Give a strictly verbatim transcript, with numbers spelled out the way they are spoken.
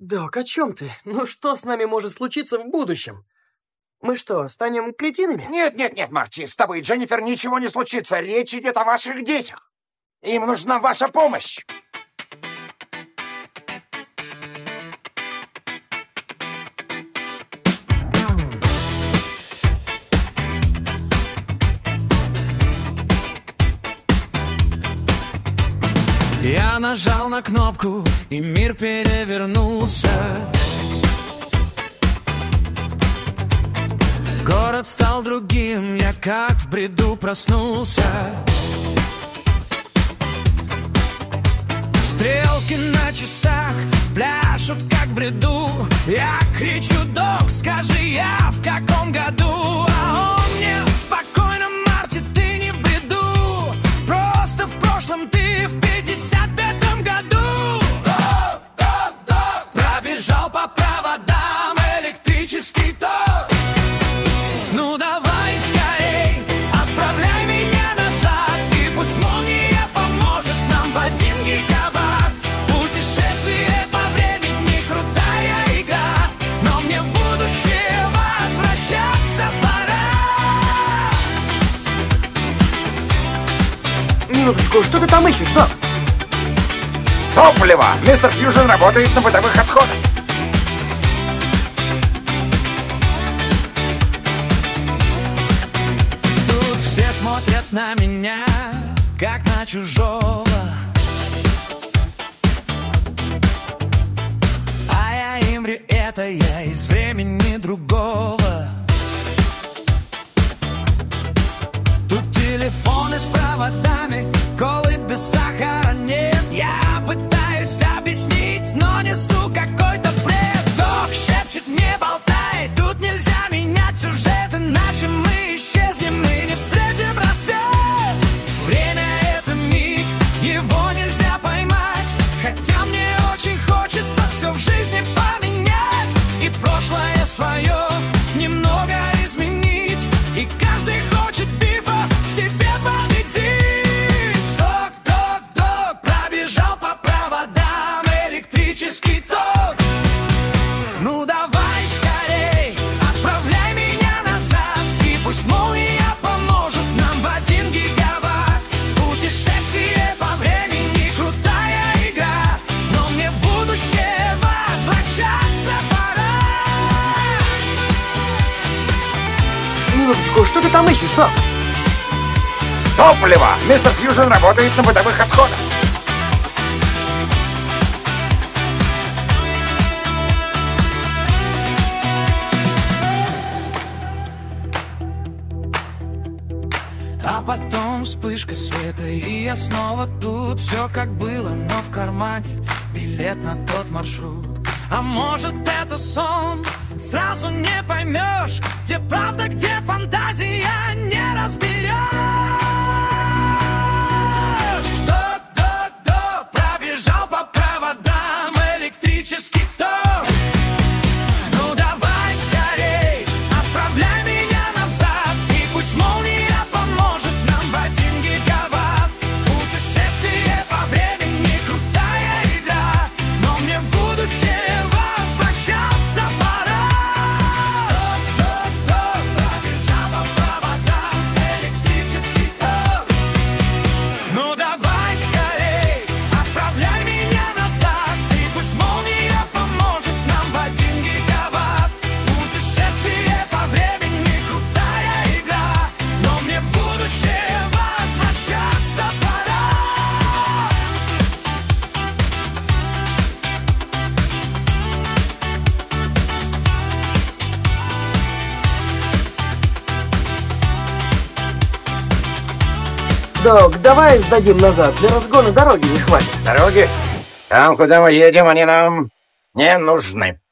Док, о чем ты? Ну что с нами может случиться в будущем? Мы что, станем кретинами? Нет, нет, нет, Марти, с тобой, Дженнифер, ничего не случится. Речь идет о ваших детях. Им нужна ваша помощь. Я нажал на кнопку, и мир перевернулся. Город стал другим, я как в бреду проснулся. Стрелки на часах пляшут как в бреду. Я кричу: док, скажи, я в каком году? А он мне: спокойно, Марти, ты не в бреду. Просто в прошлом ты в пятьдесят пятом году. Док, док, док, пробежал по проводам электрический ток. Ну давай скорей, отправляй меня назад, и пусть молния поможет нам в один гигаватт. Путешествие по времени — крутая игра, но мне в будущее возвращаться пора. Минуточку, что ты там ищешь, док? Топливо! Мистер Фьюжн работает на бытовых отходах. Тут все смотрят на меня, как на чужого. А я им говорю: это я из времени другого. Тут телефоны с проводами, колы без сахара нет. Я пытаюсь объяснить, но несу какой-то бред. Док шепчет мне: болтай, тут нельзя менять сюжет, иначе мы исчезнем и не встретим рассвет. Время — это миг, его нельзя поймать, хотя мне очень хочется все в жизни поменять и прошлое свое немного изменить. И каждый хочет бифа в себе победить. Док, док, док, пробежал по проводам электрический ток. Ну давай скорей, отправляй меня назад, и пусть молния поможет нам в один гигаватт. Путешествие по времени — крутая игра, но мне в будущее возвращаться пора. Минуточку, что ты там ищешь, док? Топливо! Мистер Фьюжн работает на бытовых отходах. А потом вспышка света, и я снова тут. Все как было, но в кармане билет на тот маршрут. А может, это сон? Сразу не поймешь, где правда, где фантазия, не разберешь. Док, док, док, пробежал по проводам электрический ток. Ну давай скорей, отправляй меня назад, и пусть молния поможет нам в один гигаватт. Путешествие по времени — крутая игра, но мне в будущее возвращаться пора. Док, док, док, пробежал по проводам электрический ток. Ну давай скорей, отправляй меня назад, и пусть молния поможет нам в один гигаватт. Путешествие по времени — крутая игра, но мне в будущее возвращаться пора. Док, давай сдадим назад, для разгона дороги не хватит. Дороги? Там, куда мы едем, они нам не нужны.